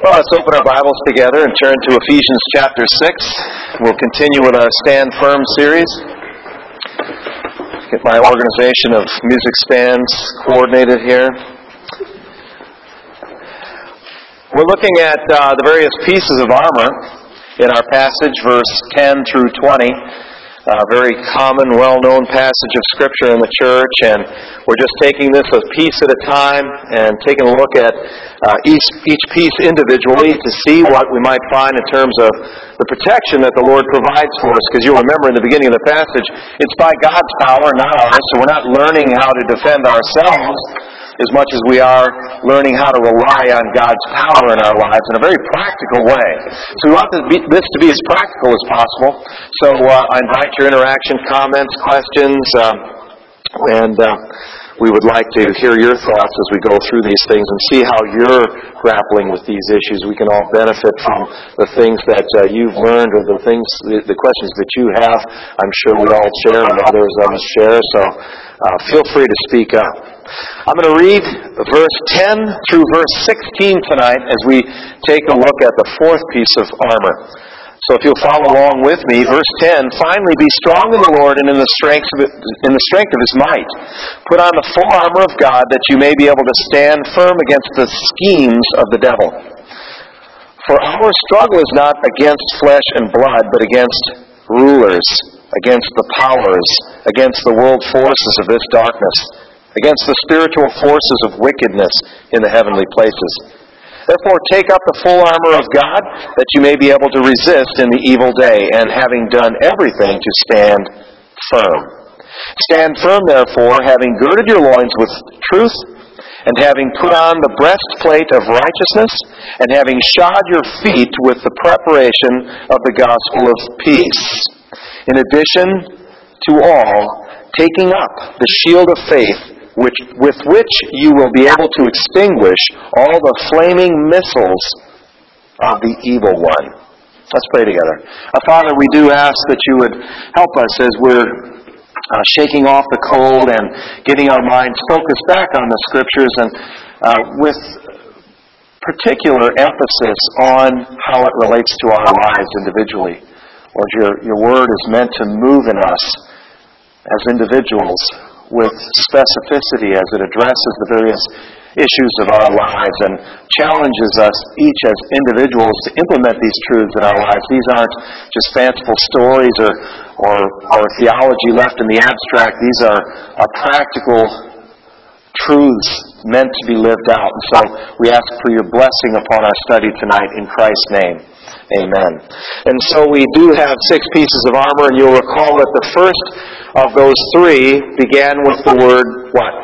Well, let's open our Bibles together and turn to Ephesians chapter 6. We'll continue with our Stand Firm series. Get my organization of music stands coordinated here. We're looking at the various pieces of armor in our passage, verse 10 through 20. A very common, well-known passage of Scripture in the church, and we're just taking this a piece at a time and taking a look at each piece individually to see what we might find in terms of the protection that the Lord provides for us. Because you'll remember in the beginning of the passage, it's by God's power, not ours, so we're not learning how to defend ourselves as much as we are learning how to rely on God's power in our lives in a very practical way. So we want this to be as practical as possible. So I invite your interaction, comments, questions, and we would like to hear your thoughts as we go through these things and see how you're grappling with these issues. We can all benefit from the things that you've learned or the questions that you have. I'm sure we all share and others of us share, so feel free to speak up. I'm going to read verse 10 through verse 16 tonight as we take a look at the fourth piece of armor. So if you'll follow along with me, verse 10, finally be strong in the Lord and in the strength of His might. Put on the full armor of God that you may be able to stand firm against the schemes of the devil. For our struggle is not against flesh and blood, but against rulers, against the powers, against the world forces of this darkness, against the spiritual forces of wickedness in the heavenly places. Therefore, take up the full armor of God, that you may be able to resist in the evil day, and having done everything, to stand firm. Stand firm, therefore, having girded your loins with truth, and having put on the breastplate of righteousness, and having shod your feet with the preparation of the gospel of peace. In addition to all, taking up the shield of faith, with which you will be able to extinguish all the flaming missiles of the evil one. Let's pray together. Father, we do ask that you would help us as we're shaking off the cold and getting our minds focused back on the Scriptures, and with particular emphasis on how it relates to our lives individually. Lord, your Word is meant to move in us as individuals with specificity as it addresses the various issues of our lives and challenges us each as individuals to implement these truths in our lives. These aren't just fanciful stories or theology left in the abstract. These are practical truths meant to be lived out. And so we ask for your blessing upon our study tonight in Christ's name. Amen. And so we do have 6 pieces of armor, and you'll recall that the first of those 3 began with the word what?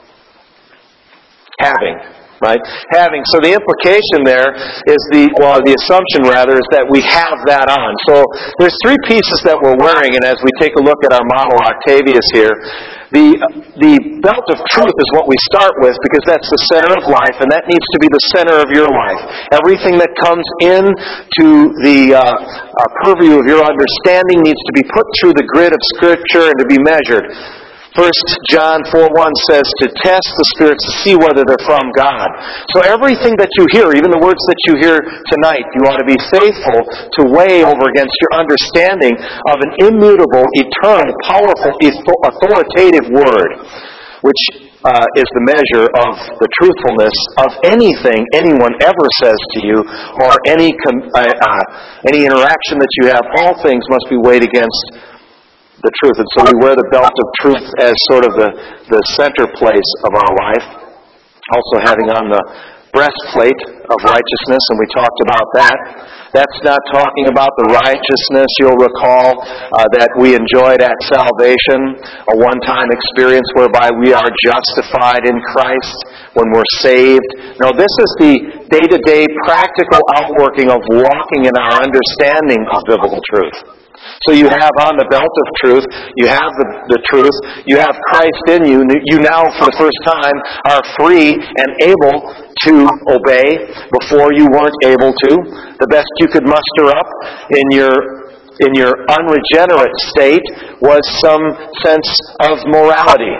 Having. Right? Having. So the implication there is the assumption rather is that we have that on. So there's 3 pieces that we're wearing, and as we take a look at our model Octavius here, the belt of truth is what we start with because that's the center of life, and that needs to be the center of your life. Everything that comes in to the purview of your understanding needs to be put through the grid of Scripture and to be measured. 1 John 4:1 says to test the spirits to see whether they're from God. So everything that you hear, even the words that you hear tonight, you ought to be faithful to weigh over against your understanding of an immutable, eternal, powerful, authoritative Word, which is the measure of the truthfulness of anything anyone ever says to you or any interaction that you have. All things must be weighed against the truth. And so we wear the belt of truth as sort of the center place of our life. Also having on the breastplate of righteousness, and we talked about that. That's not talking about the righteousness, you'll recall, that we enjoyed at salvation, a one-time experience whereby we are justified in Christ when we're saved. No, this is the day-to-day practical outworking of walking in our understanding of biblical truth. So you have on the belt of truth, you have the truth, you have Christ in you. You now, for the first time, are free and able to obey. Before you weren't able to. The best you could muster up in your unregenerate state was some sense of morality.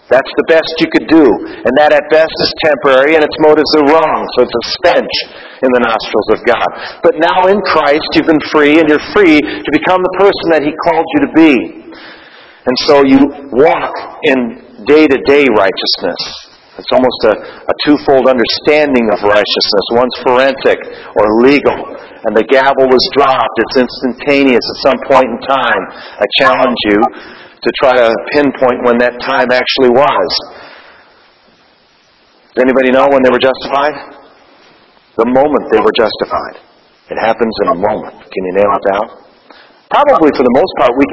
That's the best you could do. And that at best is temporary, and its motives are wrong. So it's a stench in the nostrils of God. But now in Christ, you've been free, and you're free to become the person that He called you to be. And so you walk in day-to-day righteousness. It's almost a twofold understanding of righteousness. One's forensic or legal. And the gavel was dropped. It's instantaneous at some point in time. I challenge you to try to pinpoint when that time actually was. Does anybody know when they were justified? The moment they were justified. It happens in a moment. Can you nail it down? Probably for the most part we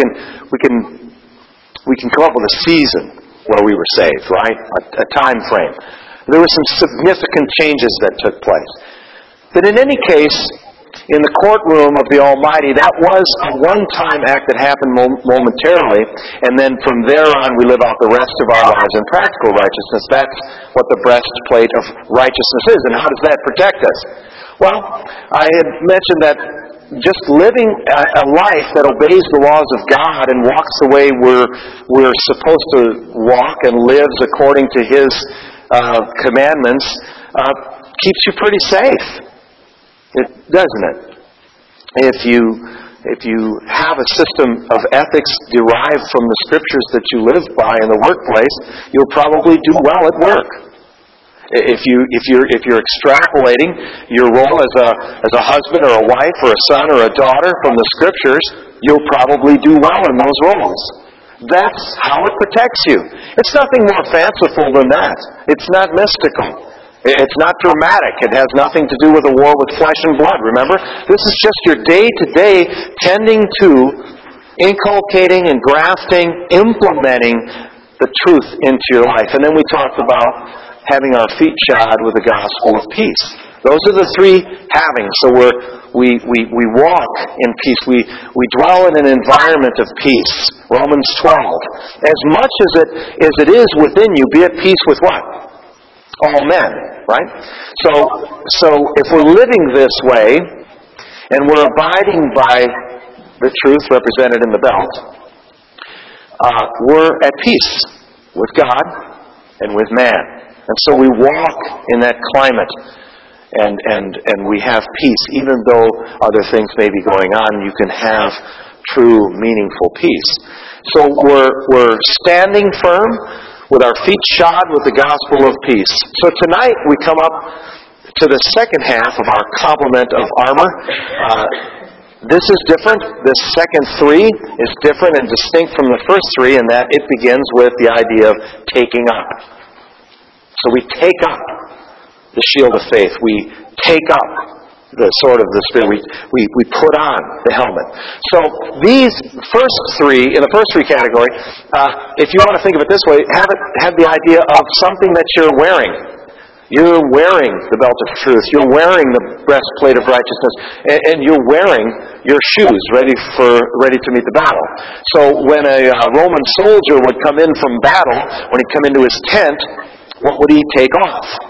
can come up with a season where we were saved, right? A time frame. There were some significant changes that took place. But in any case, in the courtroom of the Almighty, that was a one-time act that happened momentarily, and then from there on we live out the rest of our lives in practical righteousness. That's what the breastplate of righteousness is. And how does that protect us? Well, I had mentioned that just living a life that obeys the laws of God and walks the way we're supposed to walk and lives according to His commandments keeps you pretty safe. Doesn't it? If you have a system of ethics derived from the Scriptures that you live by in the workplace, you'll probably do well at work. If you're extrapolating your role as a husband or a wife or a son or a daughter from the Scriptures, you'll probably do well in those roles. That's how it protects you. It's nothing more fanciful than that. It's not mystical. It's not dramatic. It has nothing to do with a war with flesh and blood, remember? This is just your day-to-day tending to, inculcating and grafting, implementing the truth into your life. And then we talked about having our feet shod with the gospel of peace. Those are the three havings. So we walk in peace. We dwell in an environment of peace. Romans 12. As much as it is within you, be at peace with what? All men, right? So if we're living this way, and we're abiding by the truth represented in the belt, we're at peace with God and with man. And so we walk in that climate, and we have peace. Even though other things may be going on, you can have true, meaningful peace. So we're standing firm with our feet shod with the gospel of peace. So tonight we come up to the second half of our complement of armor. This is different. This second three is different and distinct from the first three in that it begins with the idea of taking up. So we take up the shield of faith. We take up the sword of the Spirit. We put on the helmet. So these first three, in the first three category, if you want to think of it this way, have the idea of something that you're wearing. You're wearing the belt of truth. You're wearing the breastplate of righteousness, and you're wearing your shoes ready to meet the battle. So when a Roman soldier would come in from battle, when he'd come into his tent, what would he take off?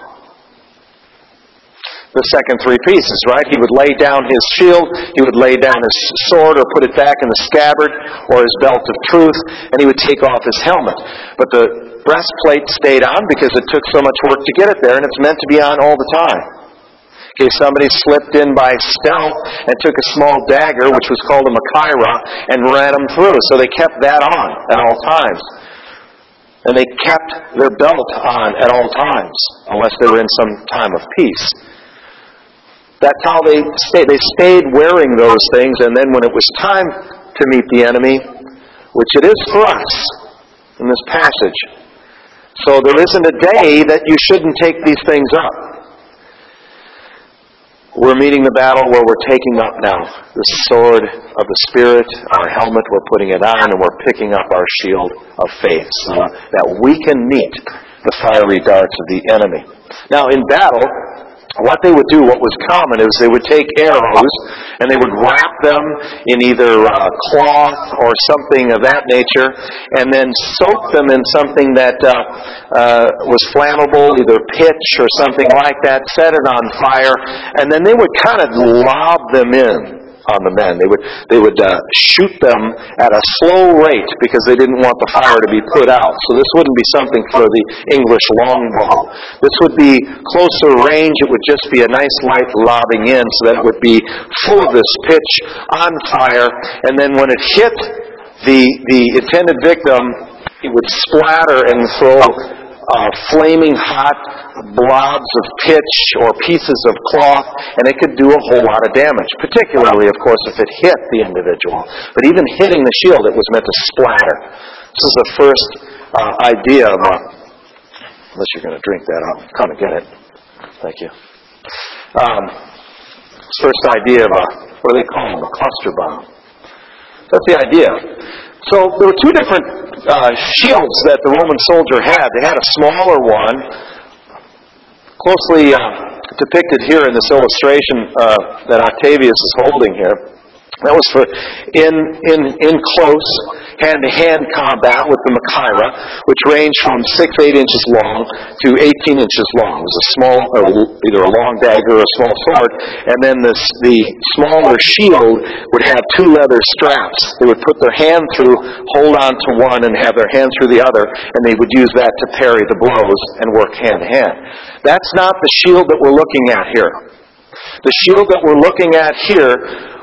The second three pieces, right? He would lay down his shield, he would lay down his sword or put it back in the scabbard or his belt of truth, and he would take off his helmet. But the breastplate stayed on because it took so much work to get it there, and it's meant to be on all the time. In case somebody slipped in by stealth and took a small dagger, which was called a machaira, and ran them through. So they kept that on at all times. And they kept their belt on at all times, unless they were in some time of peace. That's how they stayed. They stayed wearing those things, and then when it was time to meet the enemy, which it is for us in this passage. So there isn't a day that you shouldn't take these things up. We're meeting the battle where we're taking up now the sword of the Spirit, our helmet, we're putting it on, and we're picking up our shield of faith so that we can meet the fiery darts of the enemy. Now, in battle, what they would do, what was common, is they would take arrows and they would wrap them in either cloth or something of that nature and then soak them in something that was flammable, either pitch or something like that, set it on fire, and then they would kind of lob them in on the men. They would shoot them at a slow rate because they didn't want the fire to be put out. So this wouldn't be something for the English longbow. This would be closer range. It would just be a nice light lobbing in so that it would be full of this pitch on fire. And then when it hit the intended victim, it would splatter and throw flaming hot blobs of pitch or pieces of cloth, and it could do a whole lot of damage, particularly, of course, if it hit the individual. But even hitting the shield, it was meant to splatter. This is the first idea of unless you're going to drink that, I'll come and get it. Thank you. First idea of what do they call them? A cluster bomb. That's the idea. So there were two different shields that the Roman soldier had. They had a smaller one, closely depicted here in this illustration that Octavius is holding here. That was for in close hand-to-hand combat with the Machaira, which ranged from 6-8 inches long to 18 inches long. It was a small, either a long dagger or a small sword. And then the smaller shield would have two leather straps. They would put their hand through, hold on to one, and have their hand through the other, and they would use that to parry the blows and work hand-to-hand. That's not the shield that we're looking at here. The shield that we're looking at here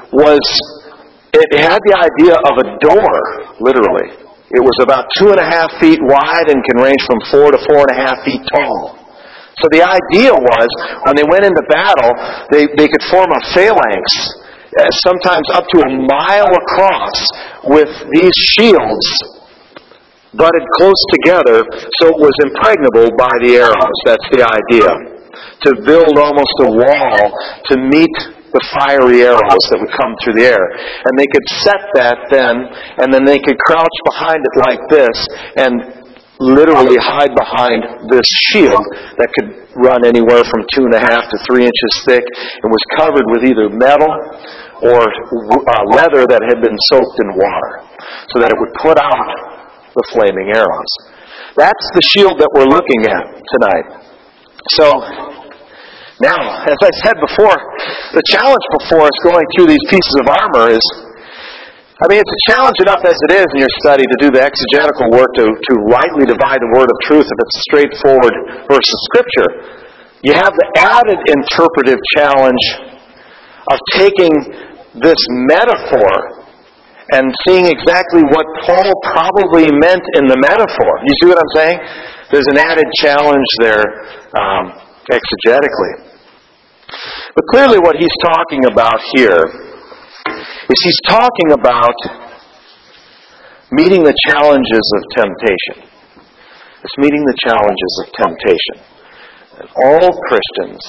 it had the idea of a door, literally. It was about 2.5 feet wide and can range from 4 to 4.5 feet tall. So the idea was, when they went into battle, they could form a phalanx, sometimes up to 1 mile across, with these shields butted close together so it was impregnable by the arrows. That's the idea. To build almost a wall to meet the fiery arrows that would come through the air. And they could set that then, and then they could crouch behind it like this and literally hide behind this shield that could run anywhere from 2.5 to 3 inches thick and was covered with either metal or leather that had been soaked in water so that it would put out the flaming arrows. That's the shield that we're looking at tonight. So, now, as I said before, the challenge before us going through these pieces of armor is, it's a challenge enough as it is in your study to do the exegetical work to rightly divide the word of truth if it's a straightforward verse of Scripture. You have the added interpretive challenge of taking this metaphor and seeing exactly what Paul probably meant in the metaphor. You see what I'm saying? There's an added challenge there exegetically. But clearly what he's talking about here is he's talking about meeting the challenges of temptation. It's meeting the challenges of temptation. And all Christians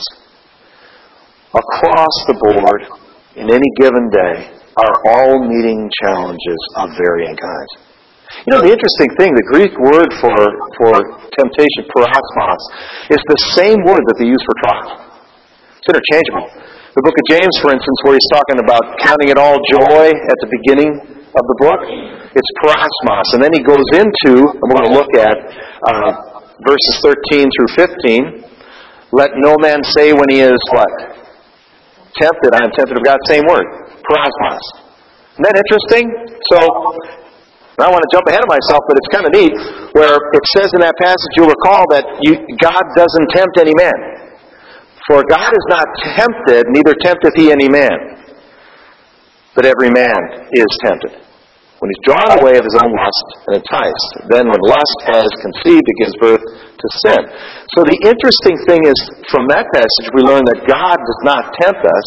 across the board in any given day are all meeting challenges of varying kinds. The interesting thing, the Greek word for temptation, parasmos, is the same word that they use for trial. It's interchangeable. The book of James, for instance, where he's talking about counting it all joy at the beginning of the book, it's parasmos. And then he goes into, and we're going to look at verses 13 through 15, let no man say when he is what? Tempted. I am tempted of God. Same word. Parasmos. Isn't that interesting? So, I don't want to jump ahead of myself, but it's kind of neat, where it says in that passage, you'll recall that God doesn't tempt any man. For God is not tempted, neither tempteth he any man. But every man is tempted when he's drawn away of his own lust and enticed. Then when lust has conceived, it gives birth to sin. So the interesting thing is, from that passage, we learn that God does not tempt us,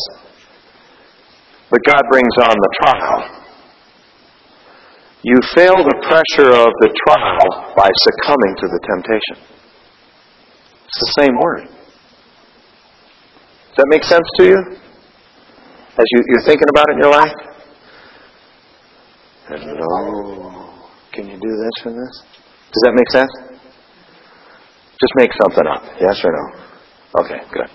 but God brings on the trial. You fail the pressure of the trial by succumbing to the temptation. It's the same word. Does that make sense to you? As you're thinking about it in your life? Hello. Can you do this and this? Does that make sense? Just make something up. Yes or no? Okay, good.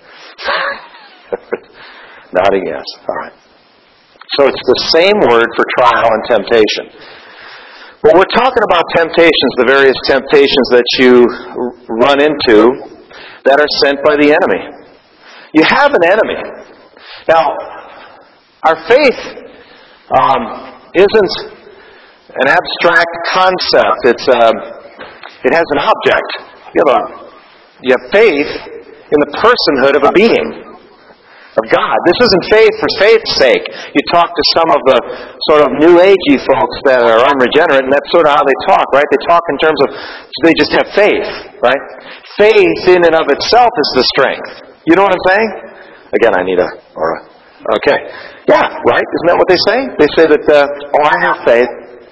Nodding yes. All right. So it's the same word for trial and temptation. But we're talking about temptations, the various temptations that you run into that are sent by the enemy. You have an enemy. Now, Our faith isn't an abstract concept. It has an object. You have faith in the personhood of a being, of God. This isn't faith for faith's sake. You talk to some of the sort of New Agey folks that are unregenerate, and that's sort of how they talk, right? They talk in terms of, they just have faith, right? Faith in and of itself is the strength. You know what I'm saying? Again, I need okay. Yeah, right? Isn't that what they say? They say that, I have faith.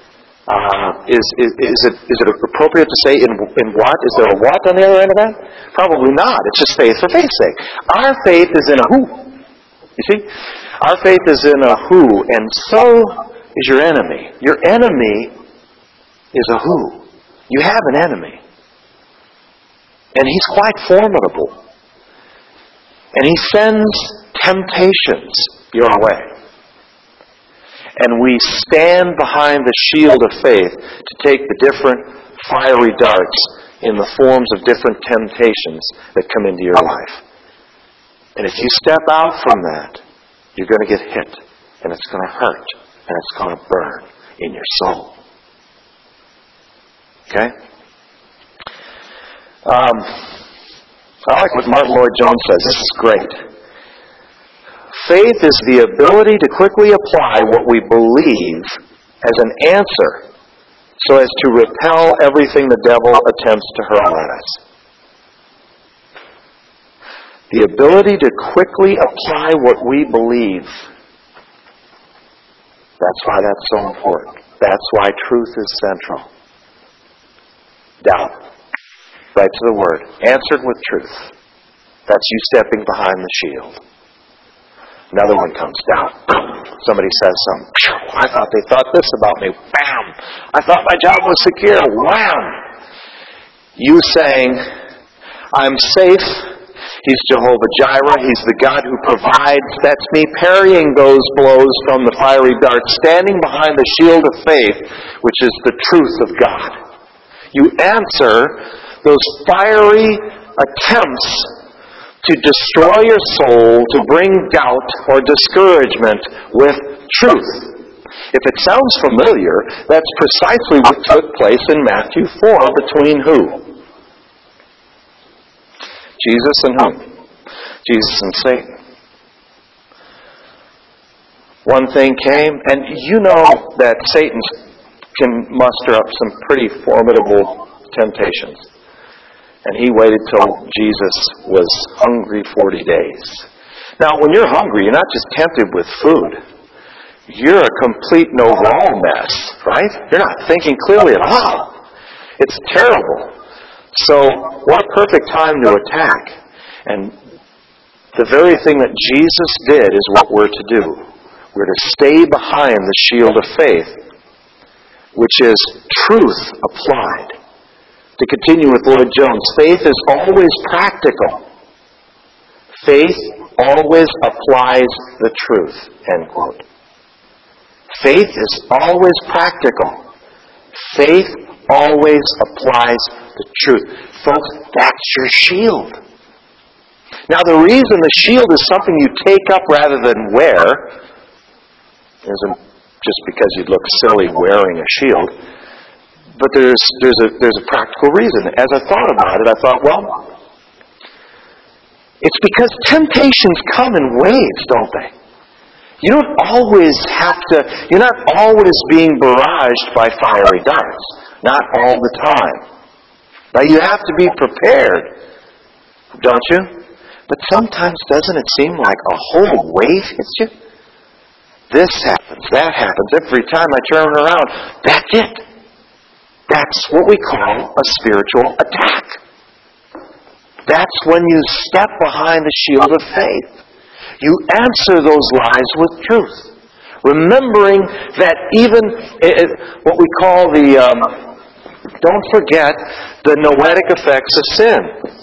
Is it appropriate to say in what? Is there a what on the other end of that? Probably not. It's just faith for faith's sake. Our faith is in a who. You see? Our faith is in a who, and so is your enemy. Your enemy is a who. You have an enemy. And he's quite formidable. And he sends temptations your way. And we stand behind the shield of faith to take the different fiery darts in the forms of different temptations that come into your life. And if you step out from that, you're going to get hit. And it's going to hurt. And it's going to burn in your soul. Okay? I like what Martin Lloyd-Jones says. This is great. Faith is the ability to quickly apply what we believe as an answer so as to repel everything the devil attempts to hurl at us. The ability to quickly apply what we believe. That's why that's so important. That's why truth is central. Doubt. Right to the word. Answered with truth. That's you stepping behind the shield. Another one comes down. Somebody says something. I thought they thought this about me. Bam! I thought my job was secure. Wham! You saying, I'm safe. He's Jehovah Jireh. He's the God who provides. That's me parrying those blows from the fiery dart, standing behind the shield of faith, which is the truth of God. You answer those fiery attempts to destroy your soul, to bring doubt or discouragement with truth. If it sounds familiar, that's precisely what took place in Matthew 4 between who? Jesus and whom? Jesus and Satan. One thing came, and you know that Satan can muster up some pretty formidable temptations. And he waited till Jesus was hungry 40 days. Now, when you're hungry, you're not just tempted with food. You're a complete no-wrong mess, right? You're not thinking clearly at all. It's terrible. So, what a perfect time to attack. And the very thing that Jesus did is what we're to do. We're to stay behind the shield of faith, which is truth applied. To continue with Lloyd-Jones, faith is always practical. Faith always applies the truth, end quote. Faith is always practical. Faith always applies the truth. Folks, that's your shield. Now, the reason the shield is something you take up rather than wear isn't just because you'd look silly wearing a shield. But there's a practical reason. As I thought about it, I thought, well, it's because temptations come in waves, don't they? You don't always have to, you're not always being barraged by fiery darts. Not all the time. Now you have to be prepared, don't you? But sometimes doesn't it seem like a whole wave hits you? This happens, that happens. Every time I turn around, that's it. That's what we call a spiritual attack. That's when you step behind the shield of faith. You answer those lies with truth. Remembering that even what we call don't forget the noetic effects of sin.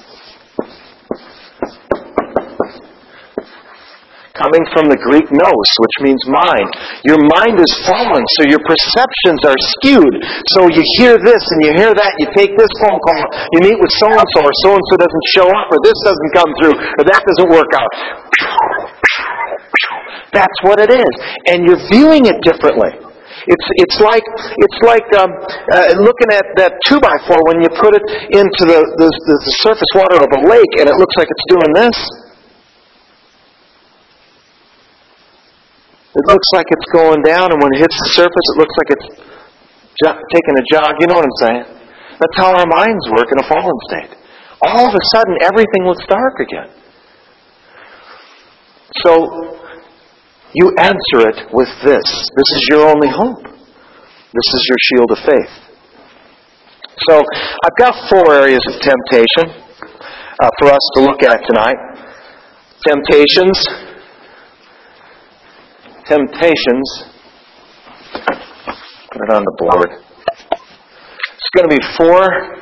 Coming from the Greek nous, which means mind. Your mind is fallen, so your perceptions are skewed. So you hear this and you hear that, you take this phone call, you meet with so-and-so, or so-and-so doesn't show up, or this doesn't come through, or that doesn't work out. That's what it is. And you're viewing it differently. It's like looking at that 2x4 when you put it into the surface water of a lake and it looks like it's doing this. It looks like it's going down, and when it hits the surface, it looks like it's taking a jog. You know what I'm saying? That's how our minds work in a fallen state. All of a sudden, everything looks dark again. So, you answer it with this. This is your only hope. This is your shield of faith. So, I've got 4 areas of temptation for us to look at tonight. Temptations. Put it on the board. It's going to be 4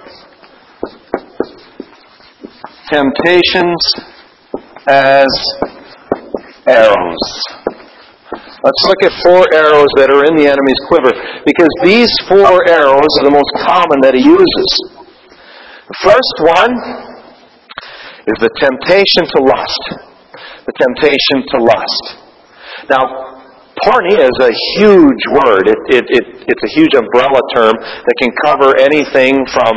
temptations as arrows. Let's look at 4 arrows that are in the enemy's quiver, because these 4 arrows are the most common that he uses. The first one is the temptation to lust. The temptation to lust. Now, porneia is a huge word. It's a huge umbrella term that can cover anything from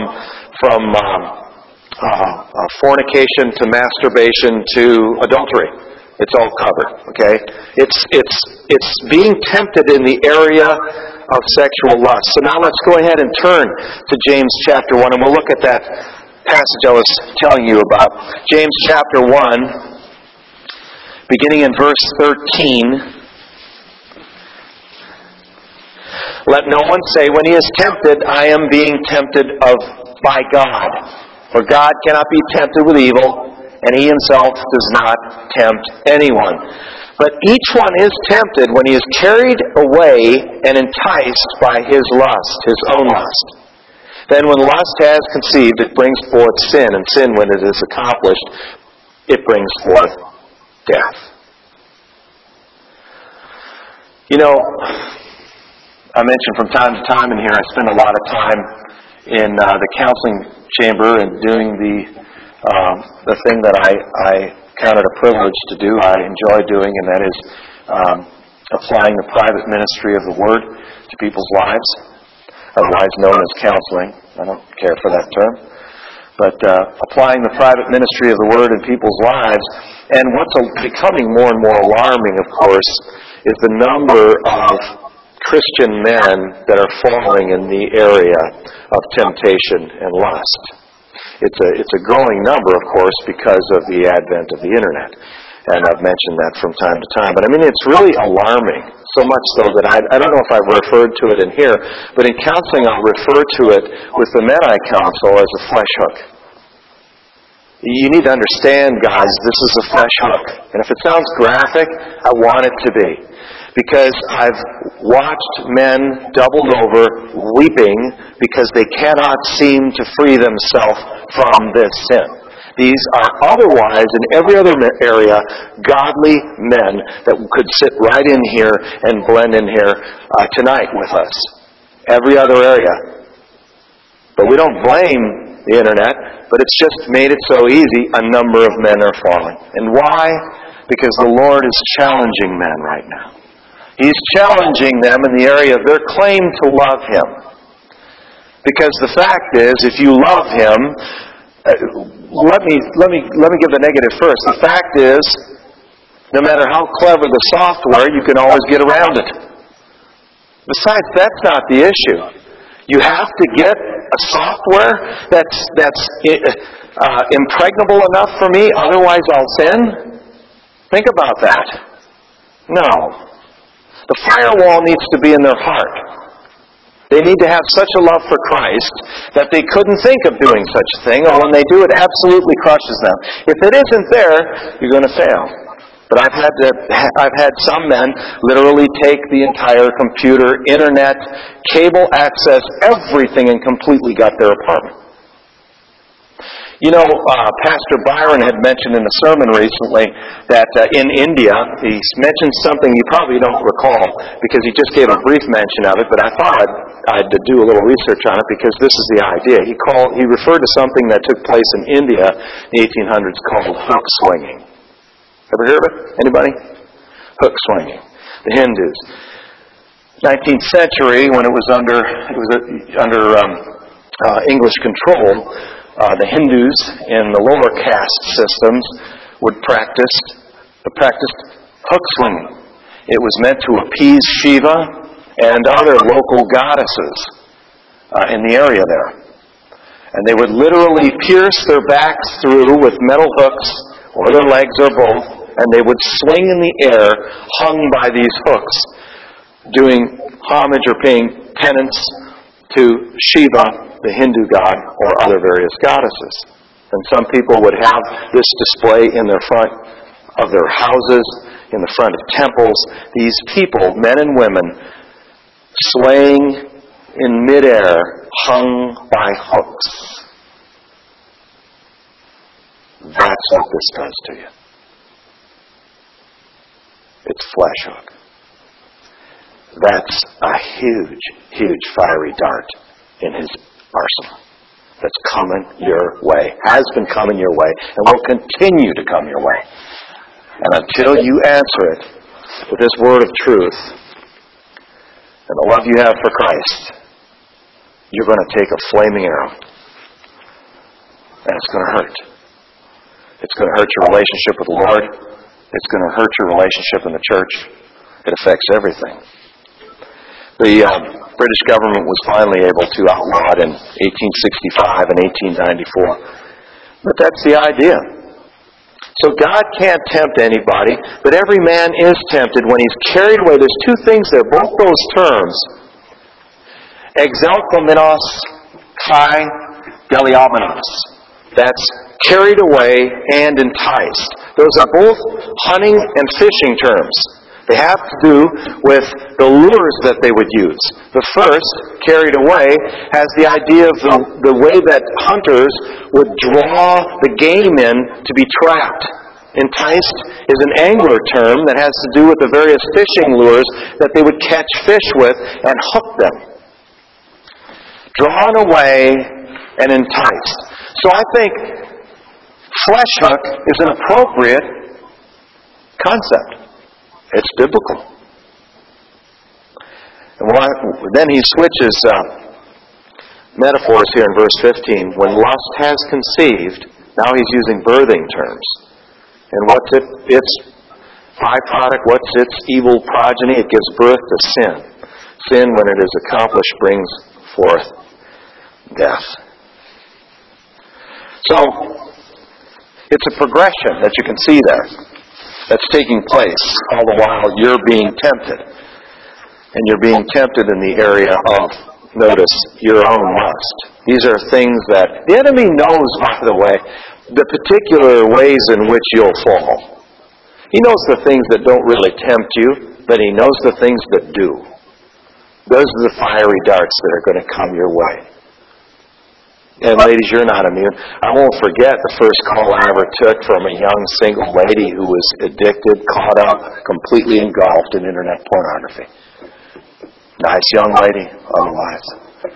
fornication to masturbation to adultery. It's all covered. Okay, it's being tempted in the area of sexual lust. So now let's go ahead and turn to James chapter 1, and we'll look at that passage I was telling you about. James chapter 1, beginning in verse 13. Let no one say when he is tempted, I am being tempted by God. For God cannot be tempted with evil, and he himself does not tempt anyone. But each one is tempted when he is carried away and enticed by his lust, his own lust. Then when lust has conceived, it brings forth sin, and sin, when it is accomplished, it brings forth death. You know, I mentioned from time to time in here, I spend a lot of time in the counseling chamber and doing the thing that I count it a privilege to do, I enjoy doing, and that is applying the private ministry of the Word to people's lives, otherwise known as counseling. I don't care for that term. But applying the private ministry of the Word in people's lives, and what's becoming more and more alarming, of course, is the number of Christian men that are falling in the area of temptation and lust. It's a growing number, of course, because of the advent of the Internet. And I've mentioned that from time to time. But I mean, it's really alarming. So much so that I don't know if I've referred to it in here, but in counseling I'll refer to it with the men I counsel as a flesh hook. You need to understand, guys, this is a flesh hook. And if it sounds graphic, I want it to be. Because I've watched men doubled over, weeping, because they cannot seem to free themselves from this sin. These are otherwise, in every other area, godly men that could sit right in here and blend in here tonight with us. Every other area. But we don't blame the Internet, but it's just made it so easy, a number of men are falling. And why? Because the Lord is challenging men right now. He's challenging them in the area of their claim to love Him. Because the fact is, if you love Him, let me give the negative first. The fact is, no matter how clever the software, you can always get around it. Besides, that's not the issue. You have to get a software that's impregnable enough for me, otherwise I'll sin. Think about that. No. The firewall needs to be in their heart. They need to have such a love for Christ that they couldn't think of doing such a thing, or when they do, it absolutely crushes them. If it isn't there, you're going to fail. But I've had some men literally take the entire computer, internet, cable access, everything, and completely got their apartment. You know, Pastor Byron had mentioned in a sermon recently that in India, he mentioned something you probably don't recall because he just gave a brief mention of it, but I thought I'd do a little research on it because this is the idea. He referred to something that took place in India in the 1800s called hook swinging. Ever heard of it? Anybody? hook swinging. The Hindus. 19th century, when it was under English control, the Hindus in the lower caste systems would practice hook swinging. It was meant to appease Shiva and other local goddesses in the area there. And they would literally pierce their backs through with metal hooks, or their legs or both, and they would swing in the air, hung by these hooks, doing homage or paying penance to Shiva, the Hindu god, or other various goddesses. And some people would have this display in their front of their houses, in the front of temples. These people, men and women, swaying in midair, hung by hooks. That's what this does to you. It's flesh hook. That's a huge, huge fiery dart in his arsenal that's coming your way, has been coming your way, and will continue to come your way. And until you answer it with this word of truth and the love you have for Christ, you're going to take a flaming arrow. And it's going to hurt. It's going to hurt your relationship with the Lord. It's going to hurt your relationship in the church. It affects everything. The British government was finally able to outlaw it in 1865 and 1894. But that's the idea. So God can't tempt anybody, but every man is tempted when he's carried away. There's two things there, both those terms. Exalkomenos kai deliamenos. That's carried away and enticed. Those are both hunting and fishing terms. They have to do with the lures that they would use. The first, carried away, has the idea of the way that hunters would draw the game in to be trapped. Enticed is an angler term that has to do with the various fishing lures that they would catch fish with and hook them. Drawn away and enticed. So I think flesh hook is an appropriate concept. It's biblical. And then he switches metaphors here in verse 15. When lust has conceived, now he's using birthing terms. And what's its byproduct? What's its evil progeny? It gives birth to sin. Sin, when it is accomplished, brings forth death. So, it's a progression that you can see there that's taking place all the while you're being tempted. And you're being tempted in the area of, notice, your own lust. These are things that the enemy knows, by the way, the particular ways in which you'll fall. He knows the things that don't really tempt you, but he knows the things that do. Those are the fiery darts that are going to come your way. And ladies, you're not immune. I won't forget the first call I ever took from a young single lady who was addicted, caught up, completely engulfed in internet pornography. Nice young lady, otherwise.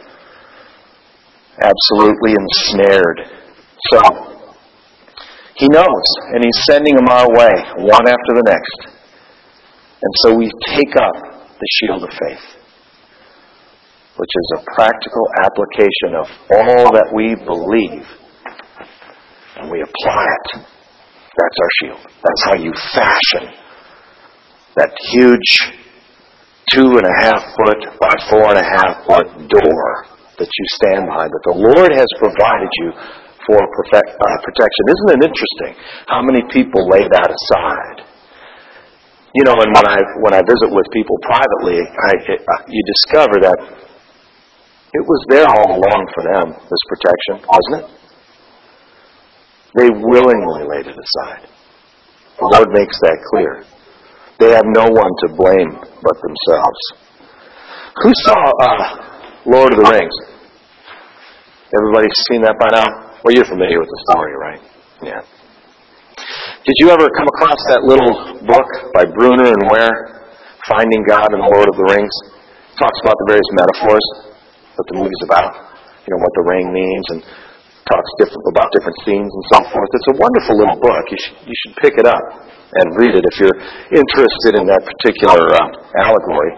Absolutely ensnared. So, he knows, and he's sending them our way, one after the next. And so we take up the shield of faith, which is a practical application of all that we believe, and we apply it. That's our shield. That's how you fashion that huge 2.5 foot by 4.5 foot door that you stand behind, that the Lord has provided you for protection. Isn't it interesting how many people lay that aside? You know, and when I visit with people privately, you discover that it was there all along for them, this protection, wasn't it? They willingly laid it aside. The Lord makes that clear. They have no one to blame but themselves. Who saw Lord of the Rings? Everybody's seen that by now? Well, you're familiar with the story, right? Yeah. Did you ever come across that little book by Bruner and Ware, Finding God in the Lord of the Rings? It talks about the various metaphors that the movie's about, you know, what the ring means, and talks about different scenes and so forth. It's a wonderful little book. You should pick it up. and read it if you're interested in that particular allegory.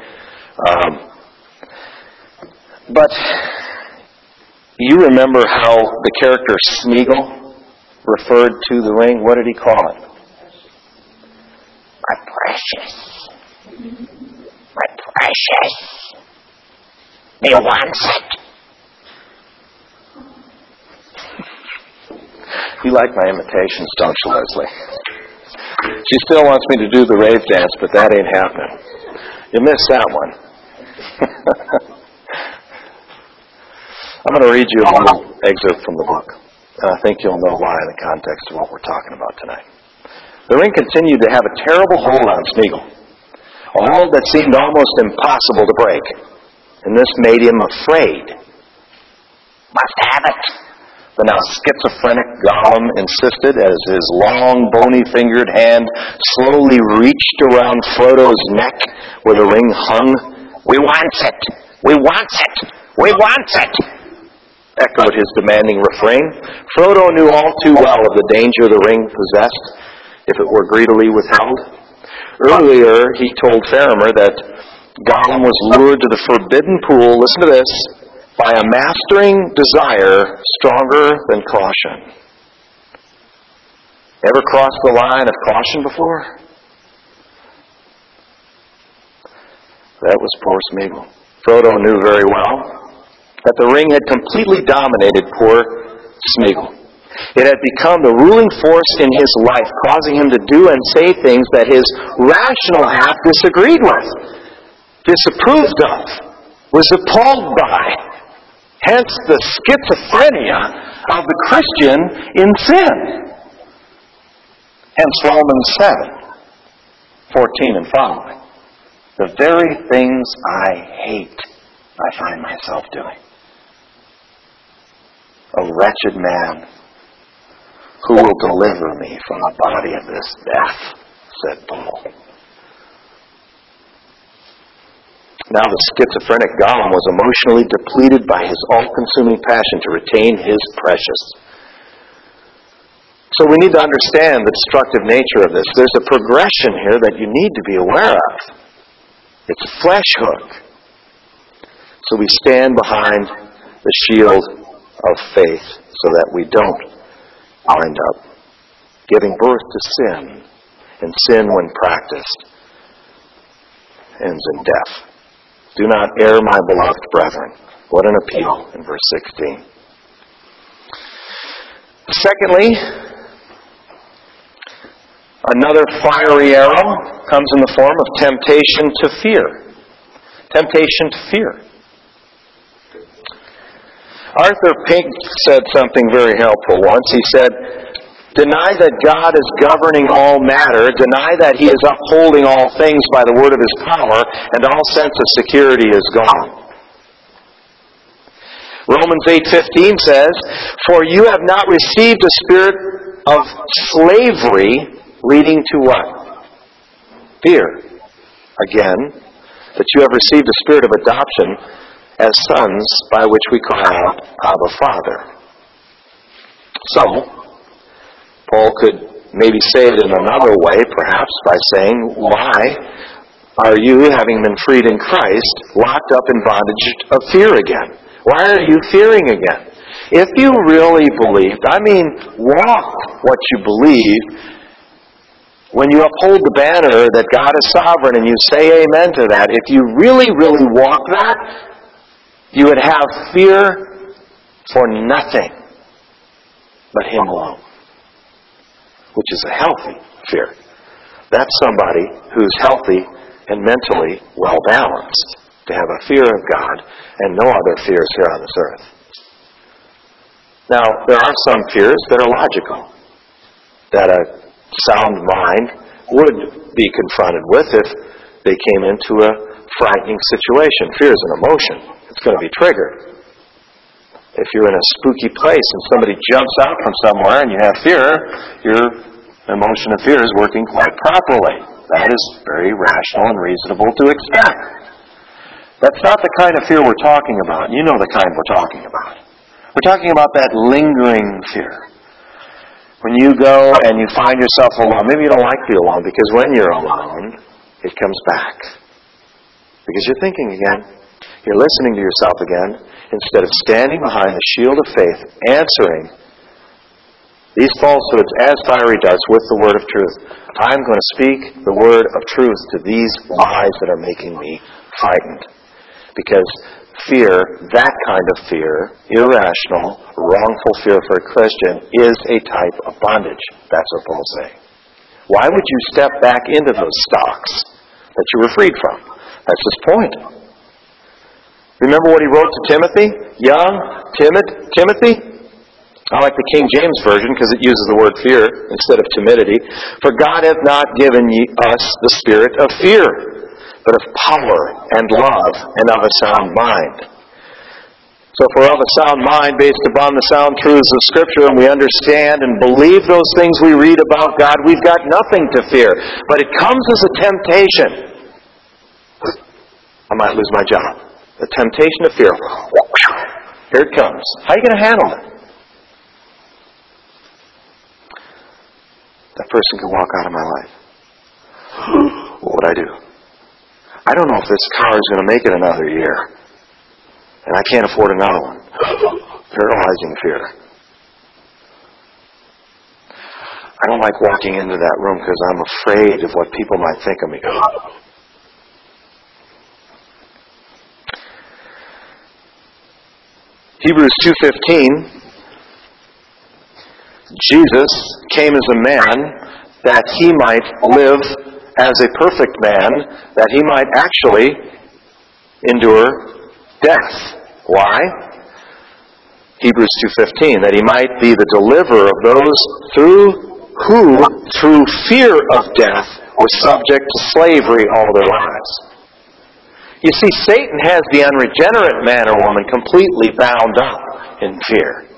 But you remember how the character Smeagol referred to the ring? What did he call it? My precious. My precious. He wants it. You like my imitations, don't you, Leslie? She still wants me to do the rave dance, but that ain't happening. You missed that one. I'm going to read you a little excerpt from the book. I think you'll know why in the context of what we're talking about tonight. The ring continued to have a terrible hold on Smeagol, a hold that seemed almost impossible to break. And this made him afraid. Must have it, the now schizophrenic Gollum insisted as his long, bony-fingered hand slowly reached around Frodo's neck where the ring hung. We want it! We want it! We want it! Echoed his demanding refrain. Frodo knew all too well of the danger the ring possessed if it were greedily withheld. Earlier, he told Faramir that Gollum was lured to the forbidden pool, listen to this, by a mastering desire stronger than caution. Ever crossed the line of caution before? That was poor Smeagol. Frodo knew very well that the ring had completely dominated poor Smeagol. It had become the ruling force in his life, causing him to do and say things that his rational half disagreed with, disapproved of, was appalled by. Hence the schizophrenia of the Christian in sin. Hence Romans 7:14 and following. The very things I hate, I find myself doing. A wretched man, who will deliver me from the body of this death, said Paul. Now the schizophrenic Gollum was emotionally depleted by his all-consuming passion to retain his precious. So we need to understand the destructive nature of this. There's a progression here that you need to be aware of. It's a flesh hook. So we stand behind the shield of faith so that we don't wind up giving birth to sin. And sin, when practiced, ends in death. Do not err, my beloved brethren. What an appeal in verse 16. Secondly, another fiery arrow comes in the form of temptation to fear. Temptation to fear. Arthur Pink said something very helpful once. He said, deny that God is governing all matter, deny that He is upholding all things by the word of His power, and all sense of security is gone. Romans 8:15 says, for you have not received a spirit of slavery leading to what? Fear. Again, but you have received a spirit of adoption as sons, by which we cry out, Abba, Father. So, Paul could maybe say it in another way, perhaps, by saying, why are you, having been freed in Christ, locked up in bondage of fear again? Why are you fearing again? If you really believed, walk what you believe, when you uphold the banner that God is sovereign and you say amen to that, if you really, really walk that, you would have fear for nothing but Him alone, which is a healthy fear. That's somebody who's healthy and mentally well-balanced, to have a fear of God and no other fears here on this earth. Now, there are some fears that are logical, that a sound mind would be confronted with if they came into a frightening situation. Fear is an emotion. It's going to be triggered. If you're in a spooky place and somebody jumps out from somewhere and you have fear, your emotion of fear is working quite properly. That is very rational and reasonable to expect. That's not the kind of fear we're talking about. You know the kind we're talking about. We're talking about that lingering fear. When you go and you find yourself alone, maybe you don't like to be alone, because when you're alone, it comes back. Because you're thinking again. You're listening to yourself again, instead of standing behind the shield of faith, answering these falsehoods as fiery darts with the word of truth. I'm going to speak the word of truth to these lies that are making me frightened. Because fear, that kind of fear, irrational, wrongful fear for a Christian, is a type of bondage. That's what Paul's saying. Why would you step back into those stocks that you were freed from? That's his point. Remember what he wrote to Timothy? Young, timid Timothy? I like the King James Version because it uses the word fear instead of timidity. For God hath not given us the spirit of fear, but of power and love and of a sound mind. So if we're of a sound mind based upon the sound truths of Scripture, and we understand and believe those things we read about God, we've got nothing to fear. But it comes as a temptation. I might lose my job. The temptation of fear. Here it comes. How are you going to handle it? That person could walk out of my life. What would I do? I don't know if this car is going to make it another year. And I can't afford another one. Paralyzing fear. I don't like walking into that room because I'm afraid of what people might think of me. Hebrews 2:15, Jesus came as a man that he might live as a perfect man, that he might actually endure death. Why? Hebrews 2:15, that he might be the deliverer of those who, through fear of death, were subject to slavery all their lives. You see, Satan has the unregenerate man or woman completely bound up in fear.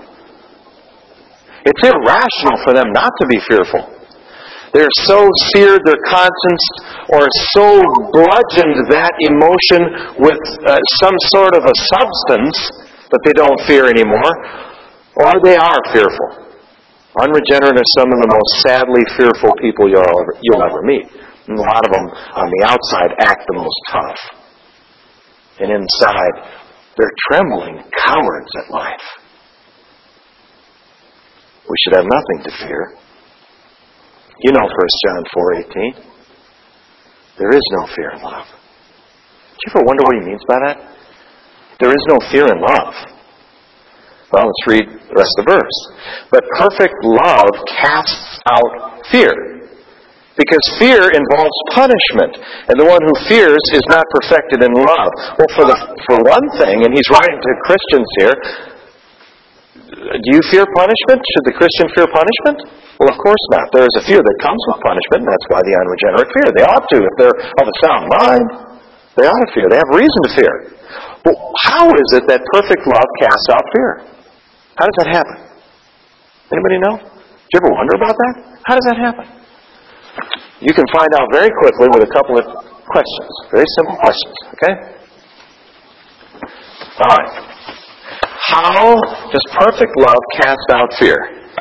It's irrational for them not to be fearful. They're so seared their conscience or so bludgeoned that emotion with some sort of a substance that they don't fear anymore, or they are fearful. Unregenerate are some of the most sadly fearful people you'll ever meet. And a lot of them on the outside act the most tough. And inside, they're trembling cowards at life. We should have nothing to fear. You know 1 John 4:18. There is no fear in love. Do you ever wonder what he means by that? There is no fear in love. Well, let's read the rest of the verse. But perfect love casts out fear. Because fear involves punishment. And the one who fears is not perfected in love. Well, for one thing, and he's writing to Christians here, do you fear punishment? Should the Christian fear punishment? Well, of course not. There is a fear that comes with punishment, and that's why the unregenerate fear. They ought to. If they're of a sound mind, they ought to fear. They have reason to fear. Well, how is it that perfect love casts out fear? How does that happen? Anybody know? Do you ever wonder about that? How does that happen? You can find out very quickly with a couple of questions. Very simple questions. Okay? All right. How does perfect love cast out fear?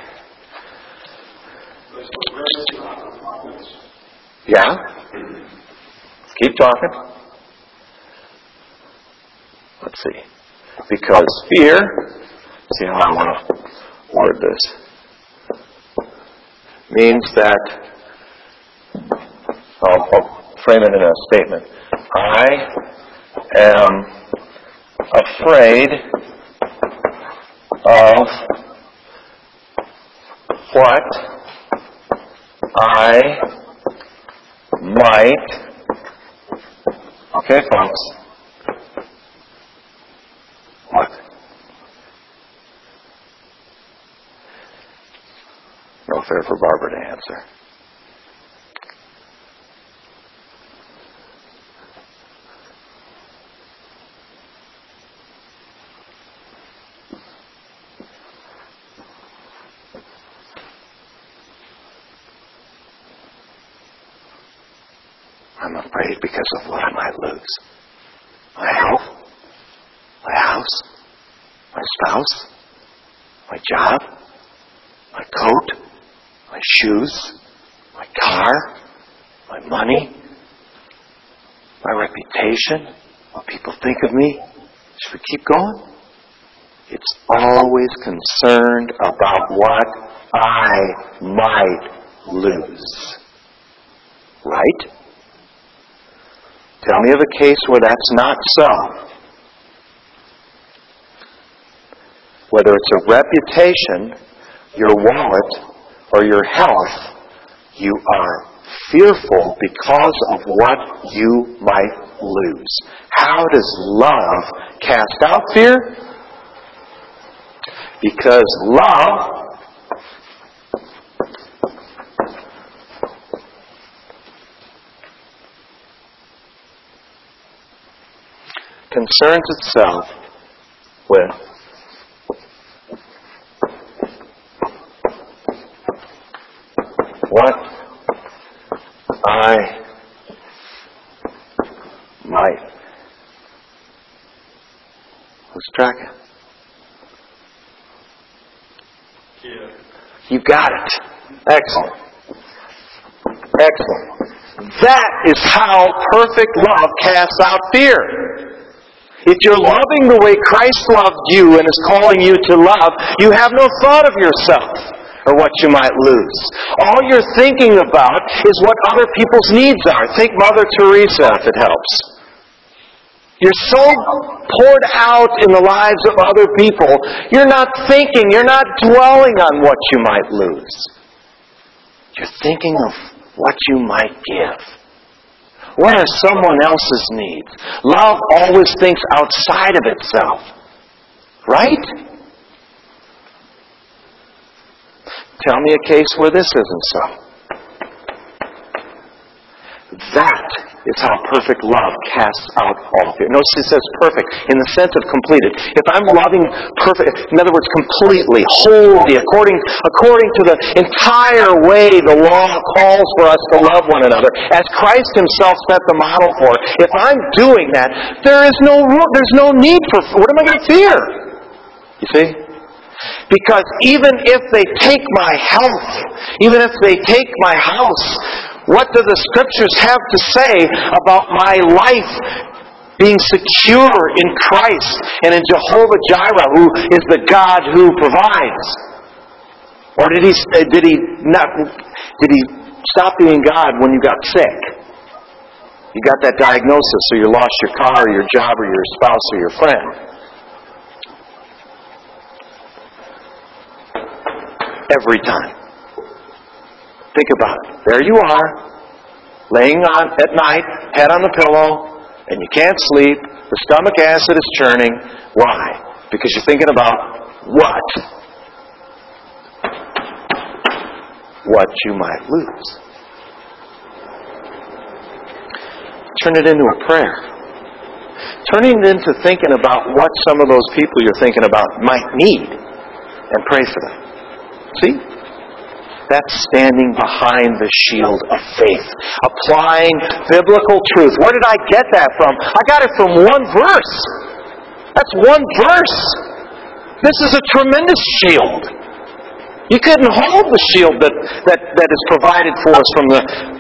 Yeah? Keep talking. Let's see. Because fear, see how I want to word this, means that, I'll frame it in a statement. I am afraid of what I might, okay folks, what? No fair for Barbara to answer. I'm afraid because of what I might lose. My health, my house, my spouse, my job, my coat, my shoes, my car, my money, my reputation, what people think of me. Should we keep going? It's always concerned about what I might lose. Right? Tell me of a case where that's not so. Whether it's a reputation, your wallet, or your health, you are fearful because of what you might lose. How does love cast out fear? Because love concerns itself with what I might lose track of. You got it. Excellent. Excellent. That is how perfect love casts out fear. If you're loving the way Christ loved you and is calling you to love, you have no thought of yourself or what you might lose. All you're thinking about is what other people's needs are. Think Mother Teresa, if it helps. You're so poured out in the lives of other people, you're not thinking, you're not dwelling on what you might lose. You're thinking of what you might give. What are someone else's needs? Love always thinks outside of itself. Right? Tell me a case where this isn't so. That is how perfect love casts out all fear. Notice it says perfect in the sense of completed. If I'm loving perfect, in other words, completely, wholly, according to the entire way the law calls for us to love one another, as Christ Himself set the model for, if I'm doing that, there's no need for, what am I going to fear? You see? Because even if they take my health, even if they take my house, what do the Scriptures have to say about my life being secure in Christ and in Jehovah Jireh, who is the God who provides? Or did he stop being God when you got sick? You got that diagnosis, or you lost your car, or your job, or your spouse, or your friend. Every time. Think about it. There you are, laying on at night, head on the pillow, and you can't sleep. The stomach acid is churning. Why? Because you're thinking about what? What you might lose. Turn it into a prayer. Turning it into thinking about what some of those people you're thinking about might need, and pray for them. See? That's standing behind the shield of faith. Applying biblical truth. Where did I get that from? I got it from one verse. That's one verse. This is a tremendous shield. You couldn't hold the shield that is provided for us from the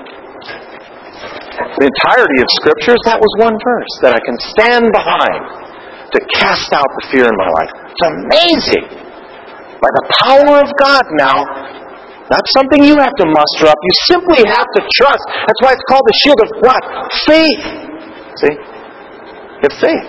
entirety of Scriptures. That was one verse that I can stand behind to cast out the fear in my life. It's amazing. By the power of God now, not something you have to muster up. You simply have to trust. That's why it's called the shield of what? Faith. See? You have faith.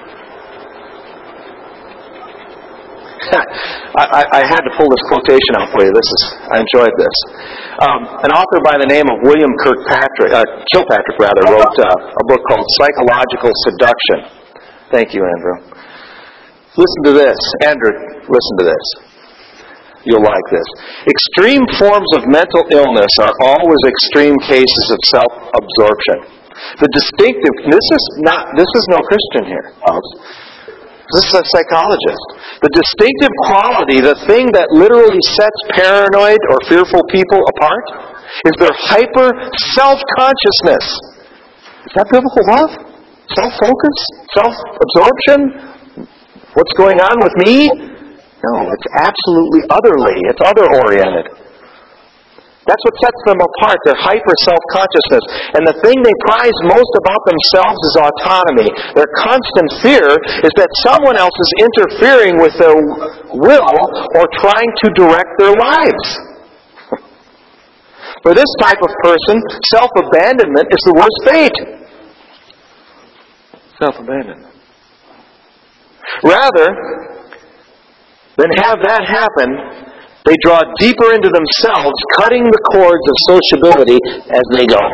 I had to pull this quotation out for you. I enjoyed this. An author by the name of William Kilpatrick wrote a book called Psychological Seduction. Thank you, Andrew. Listen to this. Andrew, listen to this. You'll like this. Extreme forms of mental illness are always extreme cases of self-absorption. The distinctive, this is no Christian here, folks. This is a psychologist. The distinctive quality, the thing that literally sets paranoid or fearful people apart, is their hyper self-consciousness. Is that biblical love? Self-focus? Self-absorption? What's going on with me? No, it's absolutely otherly. It's other-oriented. That's what sets them apart. Their hyper-self-consciousness. And the thing they prize most about themselves is autonomy. Their constant fear is that someone else is interfering with their will or trying to direct their lives. For this type of person, self-abandonment is the worst fate. Self-abandonment. Rather than have that happen, they draw deeper into themselves, cutting the cords of sociability as they go.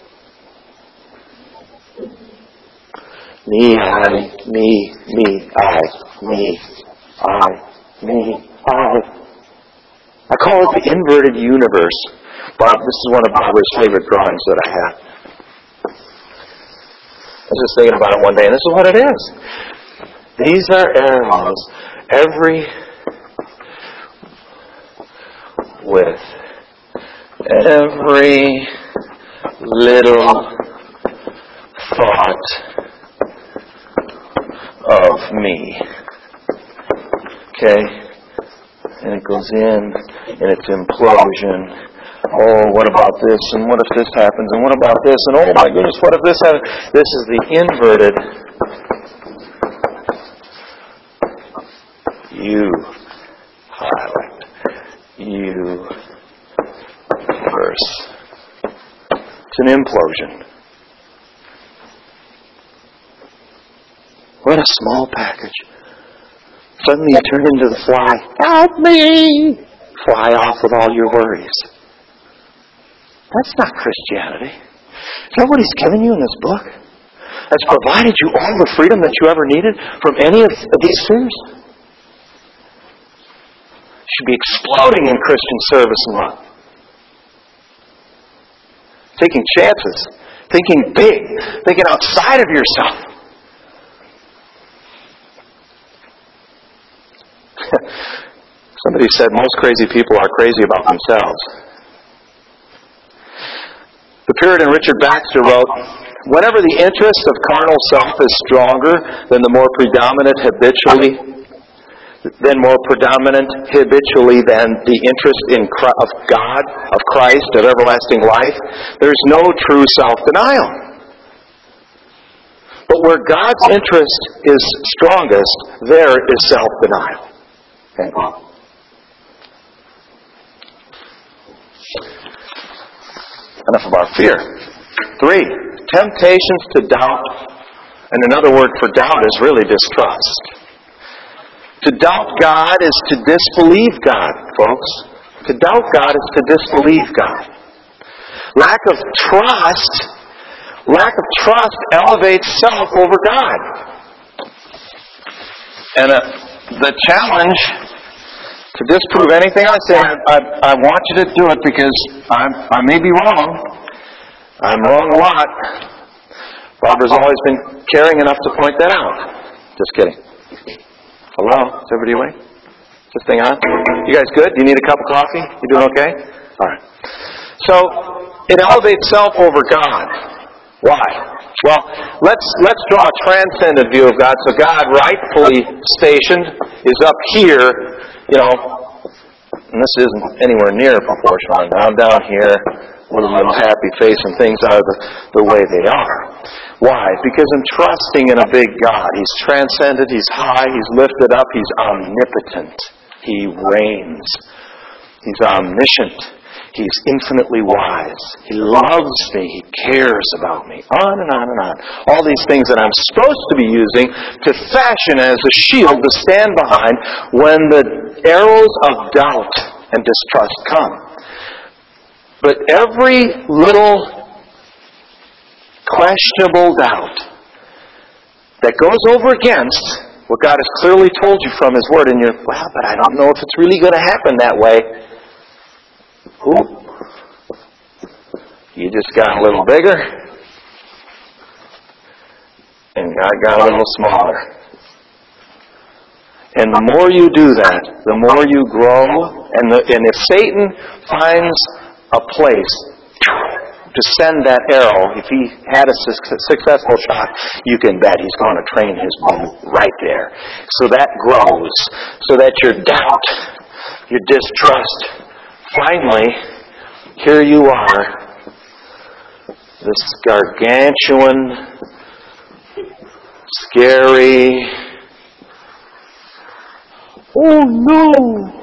Me, I, me, I, me, I, me, I. I call it the inverted universe. Bob, this is one of Barbara's favorite drawings that I have. I was just thinking about it one day, and this is what it is. These are arrows, with every little thought of me. Okay? And it goes in its implosion. Oh, what about this? And what if this happens? And what about this? And oh my goodness, what if this happens? This is the inverted universe. It's an implosion. What a small package. Suddenly you turn into the fly. Help me! Fly off with all your worries. That's not Christianity. Is that what He's given you in this book? That's provided you all the freedom that you ever needed from any of these fears? You should be exploding in Christian service and love. Taking chances. Thinking big. Thinking outside of yourself. Somebody said most crazy people are crazy about themselves. The Puritan Richard Baxter wrote, whenever the interest of carnal self is stronger than the more predominant habitually than the interest of God, of Christ, of everlasting life, there's no true self-denial. But where God's interest is strongest, there is self-denial. Okay. Enough about fear. 3, temptations to doubt. And another word for doubt is really distrust. To doubt God is to disbelieve God, folks. To doubt God is to disbelieve God. Lack of trust elevates self over God. And the challenge to disprove anything I say, I want you to do it because I may be wrong. I'm wrong a lot. Barbara's always been caring enough to point that out. Just kidding. Hello? Is everybody awake? Is this thing on? You guys good? Do you need a cup of coffee? You doing okay? All right. So, it elevates self over God. Why? Well, let's draw a transcendent view of God. So God, rightfully stationed, is up here, and this isn't anywhere near proportional. I'm down here with a little happy face and things are the way they are. Why? Because I'm trusting in a big God. He's transcendent, He's high, He's lifted up, He's omnipotent. He reigns. He's omniscient. He's infinitely wise. He loves me. He cares about me. On and on and on. All these things that I'm supposed to be using to fashion as a shield to stand behind when the arrows of doubt and distrust come. But every little questionable doubt that goes over against what God has clearly told you from His Word, and you're, but I don't know if it's really going to happen that way. You just got a little bigger, and God got a little smaller. And the more you do that, the more you grow, and if Satan finds a place to send that arrow. If he had a successful shot, you can bet he's going to train his bow right there. So that grows, so that your doubt, your distrust, finally, here you are, this gargantuan, scary, oh no!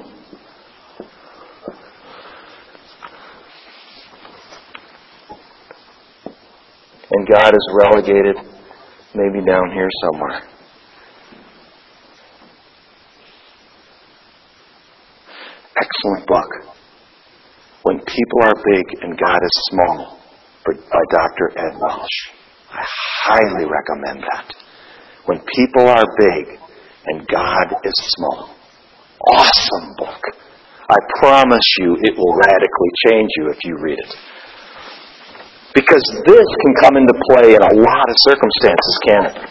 And God is relegated maybe down here somewhere. Excellent book. When People Are Big and God is Small, by Dr. Ed Welch. I highly recommend that. When People Are Big and God is Small. Awesome book. I promise you it will radically change you if you read it. Because this can come into play in a lot of circumstances, can't it?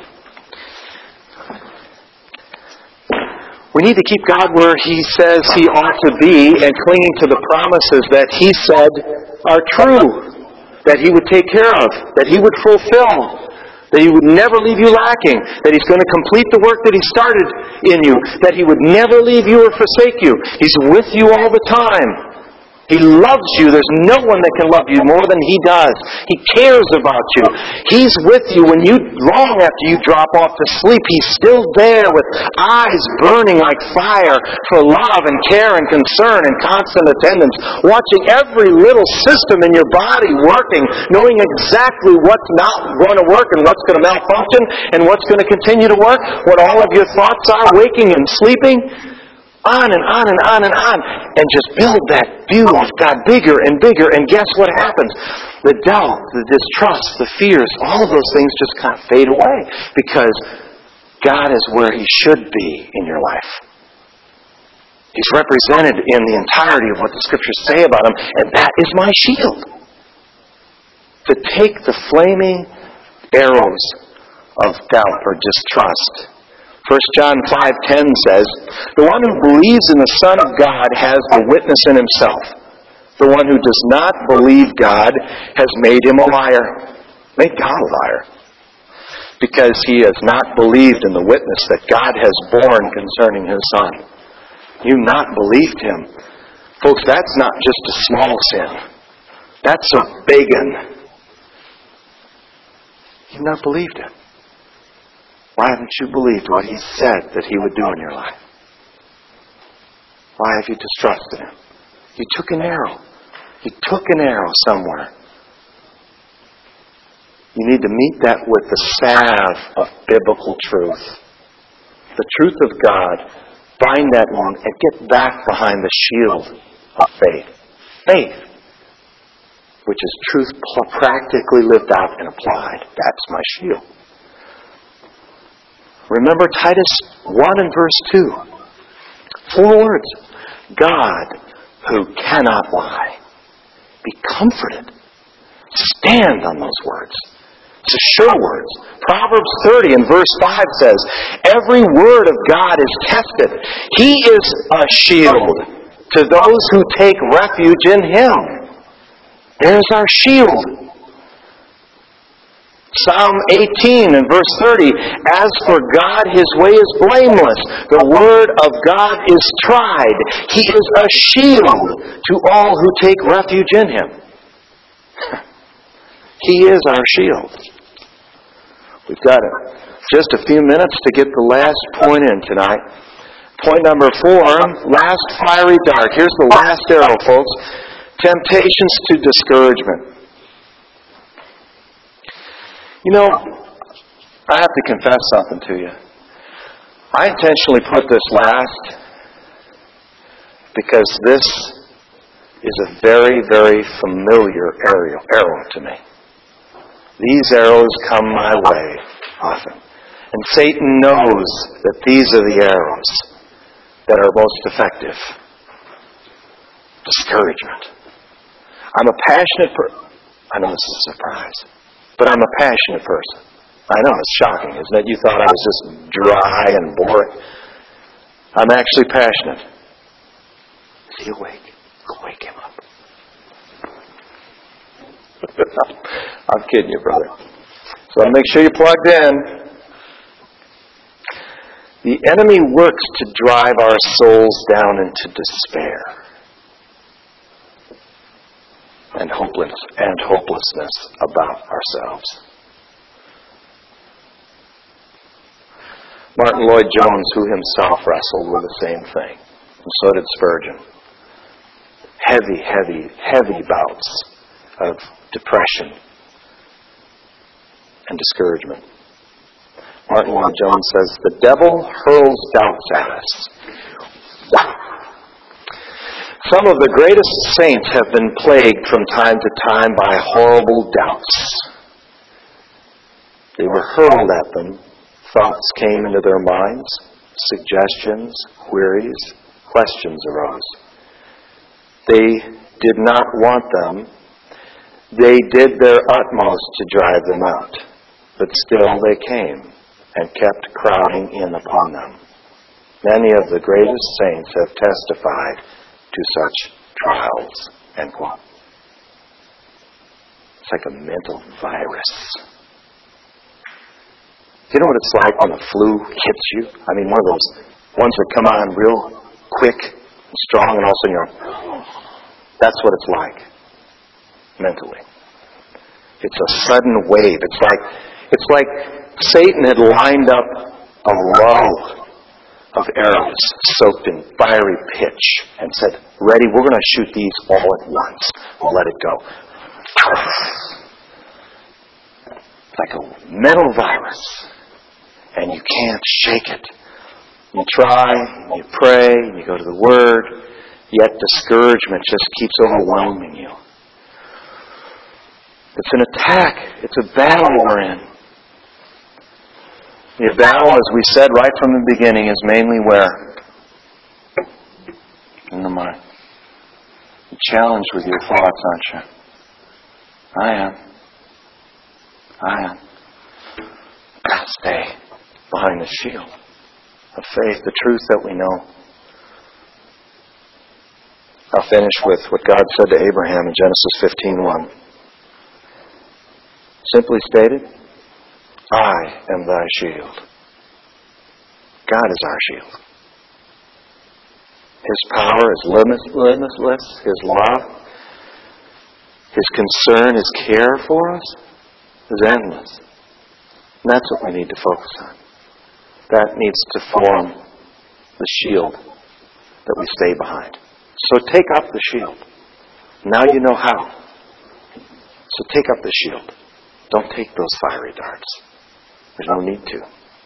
We need to keep God where He says He ought to be and clinging to the promises that He said are true, that He would take care of, that He would fulfill, that He would never leave you lacking, that He's going to complete the work that He started in you, that He would never leave you or forsake you. He's with you all the time. He loves you. There's no one that can love you more than He does. He cares about you. He's with you when you, long after you drop off to sleep, He's still there with eyes burning like fire for love and care and concern and constant attendance, watching every little system in your body working, knowing exactly what's not going to work and what's going to malfunction and what's going to continue to work, what all of your thoughts are, waking and sleeping. On and on and on and on. And just build that view of God bigger and bigger. And guess what happens? The doubt, the distrust, the fears, all of those things just kind of fade away. Because God is where He should be in your life. He's represented in the entirety of what the Scriptures say about Him. And that is my shield. To take the flaming arrows of doubt or distrust. 1 John 5:10 says, "The one who believes in the Son of God has the witness in himself. The one who does not believe God has made him a liar." Made God a liar. Because he has not believed in the witness that God has borne concerning His Son. You've not believed Him. Folks, that's not just a small sin. That's a big one. You've not believed Him. Why haven't you believed what He said that He would do in your life? Why have you distrusted Him? You took an arrow. You took an arrow somewhere. You need to meet that with the salve of biblical truth. The truth of God. Bind that one and get back behind the shield of faith. Faith. Which is truth practically lived out and applied. That's my shield. Remember Titus 1 and verse 2. 4 words. God who cannot lie. Be comforted. Stand on those words. It's a sure words. Proverbs 30 and verse 5 says, "Every word of God is tested. He is a shield to those who take refuge in Him." There's our shield. Psalm 18 and verse 30, "As for God, His way is blameless. The word of God is tried. He is a shield to all who take refuge in Him." He is our shield. We've got just a few minutes to get the last point in tonight. Point number 4, last fiery dart. Here's the last arrow, folks. Temptations to discouragement. You know, I have to confess something to you. I intentionally put this last because this is a very, very familiar arrow to me. These arrows come my way often. And Satan knows that these are the arrows that are most effective. Discouragement. I'm a passionate person. I know this is a surprise. But I'm a passionate person. I know, it's shocking, isn't it? You thought I was just dry and boring. I'm actually passionate. Is he awake? Go wake him up. I'm kidding you, brother. So make sure you're plugged in. The enemy works to drive our souls down into despair and hopelessness about ourselves. Martin Lloyd-Jones, who himself wrestled with the same thing, and so did Spurgeon. Heavy bouts of depression and discouragement. Martin Lloyd-Jones says, the devil hurls doubts at us. Some of the greatest saints have been plagued from time to time by horrible doubts. They were hurled at them. Thoughts came into their minds. Suggestions, queries, questions arose. They did not want them. They did their utmost to drive them out. But still they came and kept crowding in upon them. Many of the greatest saints have testified to such trials. End quote. It's like a mental virus. You know what it's like when the flu hits you? I mean, one of those ones that come on real quick and strong, and all of a sudden you're... That's what it's like, mentally. It's a sudden wave. It's like Satan had lined up a row of arrows soaked in fiery pitch and said, ready, we're going to shoot these all at once. We'll let it go. It's like a mental virus, and you can't shake it. You try, you pray, you go to the Word, yet discouragement just keeps overwhelming you. It's an attack. It's a battle we're in. The battle, as we said right from the beginning, is mainly where? In the mind. You're challenged with your thoughts, aren't you? I am. Gotta stay behind the shield of faith, the truth that we know. I'll finish with what God said to Abraham in Genesis 15:1. Simply stated, I am thy shield. God is our shield. His power is limitless. His love, His concern, His care for us is endless. And that's what we need to focus on. That needs to form the shield that we stay behind. So take up the shield. Now you know how. So take up the shield. Don't take those fiery darts. There's no need to.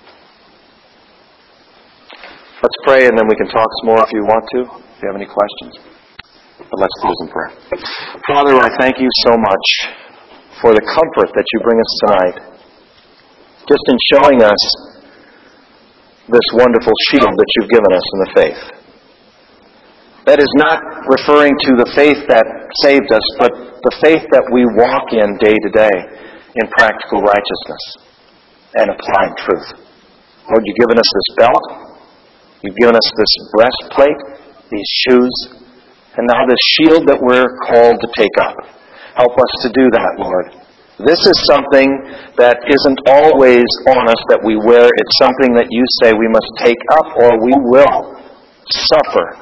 Let's pray, and then we can talk some more if you want to, if you have any questions. But let's close in prayer. Father, I thank you so much for the comfort that you bring us tonight, just in showing us this wonderful shield that you've given us in the faith. That is not referring to the faith that saved us, but the faith that we walk in day to day in practical righteousness and applying truth. Lord, you've given us this belt. You've given us this breastplate, these shoes, and now this shield that we're called to take up. Help us to do that, Lord. This is something that isn't always on us that we wear. It's something that you say we must take up or we will suffer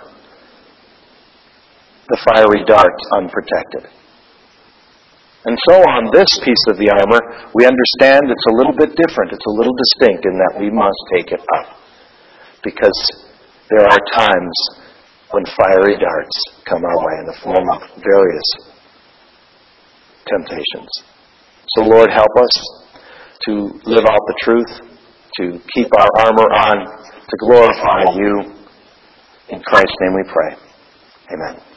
the fiery darts unprotected. And so on this piece of the armor, we understand it's a little bit different. It's a little distinct in that we must take it up. Because there are times when fiery darts come our way in the form of various temptations. So Lord, help us to live out the truth, to keep our armor on, to glorify you. In Christ's name we pray. Amen.